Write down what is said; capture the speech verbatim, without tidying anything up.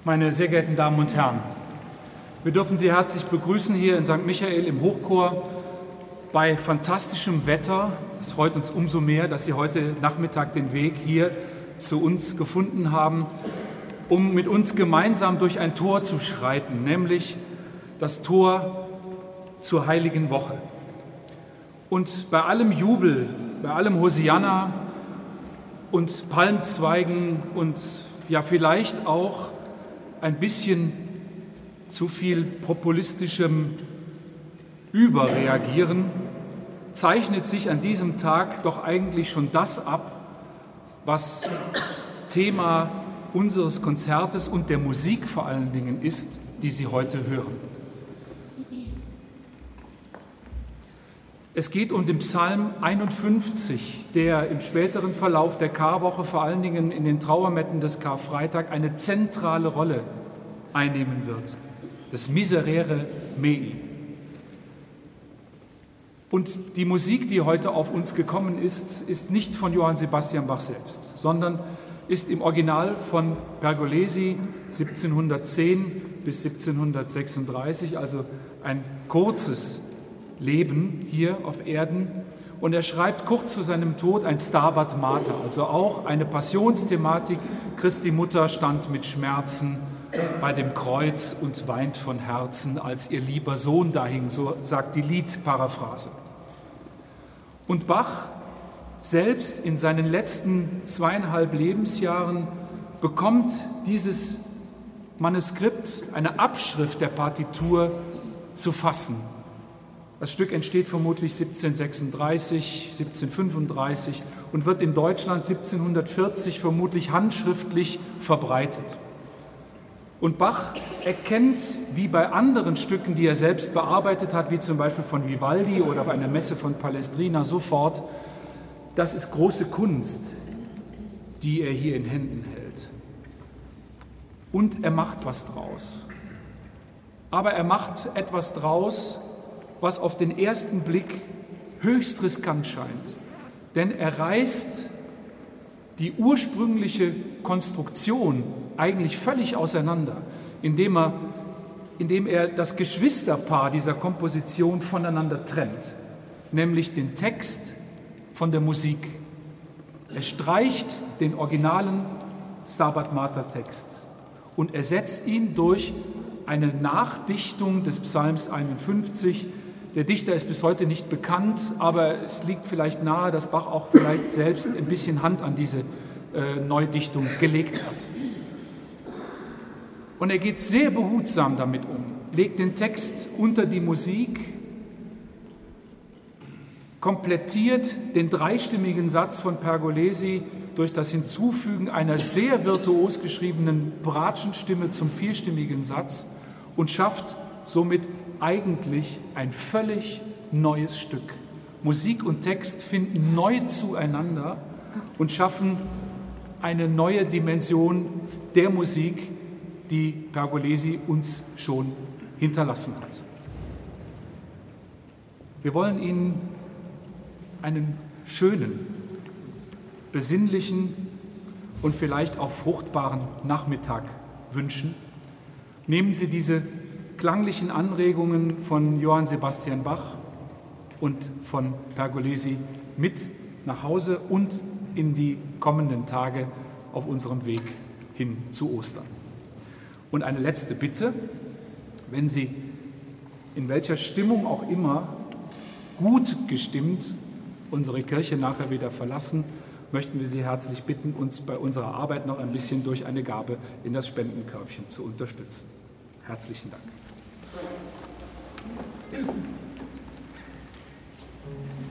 Meine sehr geehrten Damen und Herren, wir dürfen Sie herzlich begrüßen hier in Sankt Michael im Hochchor bei fantastischem Wetter. Es freut uns umso mehr, dass Sie heute Nachmittag den Weg hier zu uns gefunden haben, um mit uns gemeinsam durch ein Tor zu schreiten, nämlich das Tor zur Heiligen Woche. Und bei allem Jubel, bei allem Hosianna und Palmzweigen und ja vielleicht auch ein bisschen zu viel populistischem Überreagieren, zeichnet sich an diesem Tag doch eigentlich schon das ab, was Thema unseres Konzertes und der Musik vor allen Dingen ist, die Sie heute hören. Es geht um den Psalm einundfünfzig, der im späteren Verlauf der Karwoche, vor allen Dingen in den Trauermetten des Karfreitag, eine zentrale Rolle einnehmen wird. Das Miserere Mei. Und die Musik, die heute auf uns gekommen ist, ist nicht von Johann Sebastian Bach selbst, sondern ist im Original von Pergolesi siebzehnhundertzehn bis siebzehnhundertsechsunddreißig, also ein kurzes Leben hier auf Erden. Und er schreibt kurz vor seinem Tod ein Stabat Mater, also auch eine Passionsthematik. Christi Mutter stand mit Schmerzen bei dem Kreuz und weint von Herzen, als ihr lieber Sohn dahing, so sagt die Liedparaphrase. Und Bach selbst in seinen letzten zweieinhalb Lebensjahren bekommt dieses Manuskript, eine Abschrift der Partitur, zu fassen. Das Stück entsteht vermutlich siebzehnhundertsechsunddreißig, siebzehnhundertfünfunddreißig und wird in Deutschland siebzehnhundertvierzig vermutlich handschriftlich verbreitet. Und Bach erkennt, wie bei anderen Stücken, die er selbst bearbeitet hat, wie zum Beispiel von Vivaldi oder bei einer Messe von Palestrina, sofort, das ist große Kunst, die er hier in Händen hält. Und er macht was draus. Aber er macht etwas draus, was auf den ersten Blick höchst riskant scheint. Denn er reißt die ursprüngliche Konstruktion eigentlich völlig auseinander, indem er, indem er das Geschwisterpaar dieser Komposition voneinander trennt, nämlich den Text von der Musik. Er streicht den originalen Stabat Mater Text und ersetzt ihn durch eine Nachdichtung des Psalms einundfünfzig. Der Dichter ist bis heute nicht bekannt, aber es liegt vielleicht nahe, dass Bach auch vielleicht selbst ein bisschen Hand an diese äh, Neudichtung gelegt hat. Und er geht sehr behutsam damit um, legt den Text unter die Musik, komplettiert den dreistimmigen Satz von Pergolesi durch das Hinzufügen einer sehr virtuos geschriebenen Bratschenstimme zum vierstimmigen Satz und schafft somit eigentlich ein völlig neues Stück. Musik und Text finden neu zueinander und schaffen eine neue Dimension der Musik, die Pergolesi uns schon hinterlassen hat. Wir wollen Ihnen einen schönen, besinnlichen und vielleicht auch fruchtbaren Nachmittag wünschen. Nehmen Sie diese klanglichen Anregungen von Johann Sebastian Bach und von Pergolesi mit nach Hause und in die kommenden Tage auf unserem Weg hin zu Ostern. Und eine letzte Bitte, wenn Sie in welcher Stimmung auch immer gut gestimmt unsere Kirche nachher wieder verlassen, möchten wir Sie herzlich bitten, uns bei unserer Arbeit noch ein bisschen durch eine Gabe in das Spendenkörbchen zu unterstützen. Herzlichen Dank.